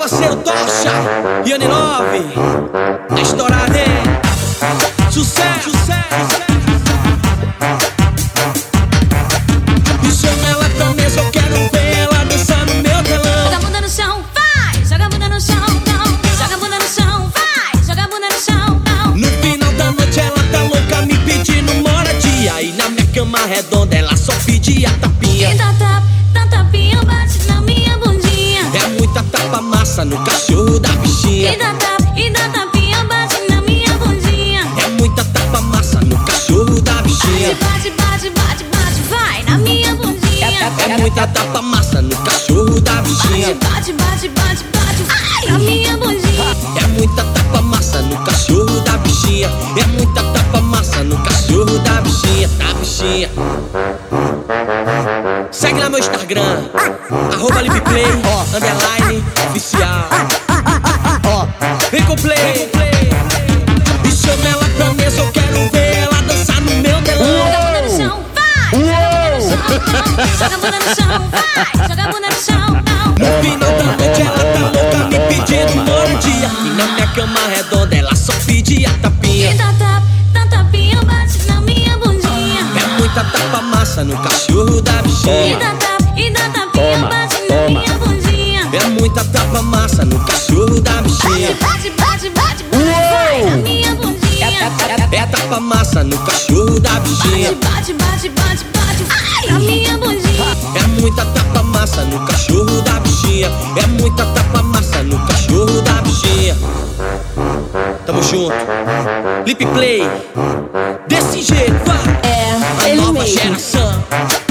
parceiro Tocha e Ani9, a história vem. Sucesso, sucesso. E chama ela pra mesa, eu quero ver ela dançar no meu telão. Joga a bunda no chão, vai, joga a bunda no chão, não. Joga a bunda no chão, vai, joga a bunda no chão, não. No final da noite ela tá louca me pedindo moradia. E na minha cama redonda ela só pedia tapinha. E dá tapinha, bate na minha bundinha. É muita tapa massa no cachorro da bichinha. E dá tapinha, bate na minha bundinha. É muita tapa massa no cachorro da bichinha. Bate, vai na minha bundinha. É muita tapa massa no cachorro da bichinha. Bate, ai, na minha bundinha. É muita tapa massa no cachorro da bichinha. É muita tapa massa no cachorro da bichinha. Da bichinha. Segue lá meu Instagram, @LipPlay, _oficial. Vem com play. E chama ela pra mesa, eu quero ver ela dançar no meu telão. Joga a bunda no chão, vai, joga a bunda no chão, vai, joga a bunda no chão, não. No final da noite ela tá louca me pedindo moradia. E na minha cama redonda ela só pedia tapinha. E dá tapinha, bate na minha bundinha. É muita tapa massa no cachorro da bichinha. E dá tapinha, bate na minha bundinha. É muita tapa massa no cachorro da bichinha. Bate, vai na minha bundinha. É tapa massa no cachorro da bichinha. Bate, ai, na minha bundinha. É muita tapa massa no cachorro da bichinha. É muita tapa massa no cachorro da bichinha. Tamo junto. LipPlay. Desse jeito, vai. É, A ele nova mesmo. geração.